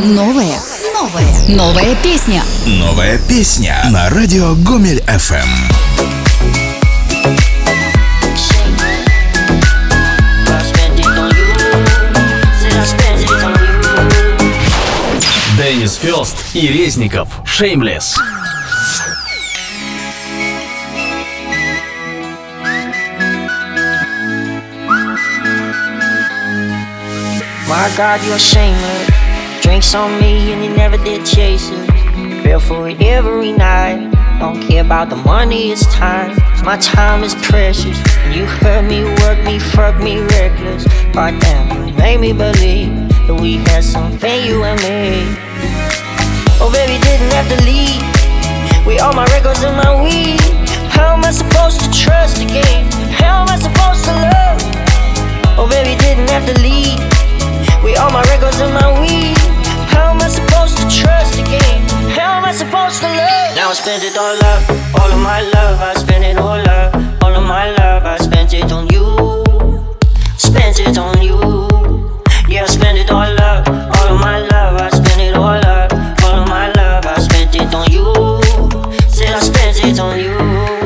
Новая песня. Новая песня на радио Гомель FM. Деннис Фёст и Резников. Shameless. My God, you're shameless. Drinks on me and you never did chase it. Feel for it every night. Don't care about the money, it's time. My time is precious. You hurt me, work me, fuck me reckless. Right now, you made me believe that we had something, you and me. Oh baby, didn't have to leave. We all my records and my weed. How am I supposed to trust again? How am I supposed to love? Oh baby, didn't have to leave. We all my records and my weed. How am I supposed to trust again? How am I supposed to love? Now I spent it all up, all of my love. I spent it all up, all of my love. I spent it on you, spent it on you. Yeah, I spent it all up, all of my love. I spent it all up, all of my love. I spent it on you, said I spent it on you.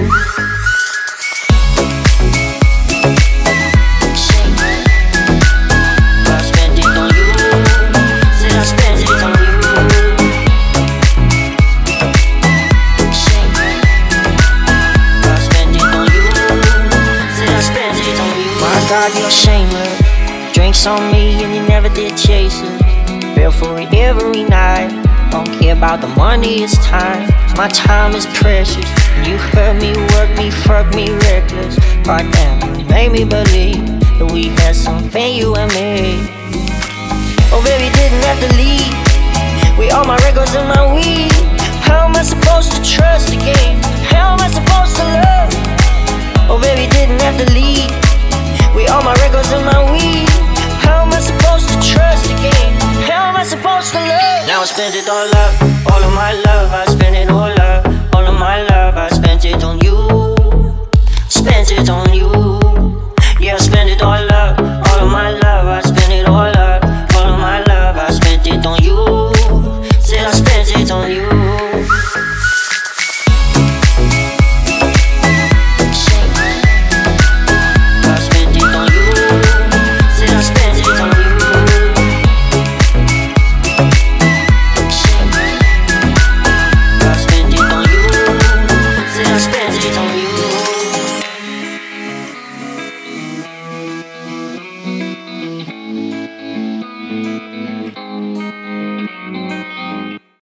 God, you're shameless. Drinks on me and you never did chase it. Feel for it every night. Don't care about the money, it's time. My time is precious. You hurt me, work me, fuck me reckless. Right now, you made me believe that we had something, you and me. Oh baby, didn't have to leave. We all my records and my weed. How am I supposed to trust again? How am I supposed to love? Oh baby, didn't have to leave. We all my records and my weed. How am I supposed to trust again? How am I supposed to love? Now I spent it all up, all of my love. I spent it all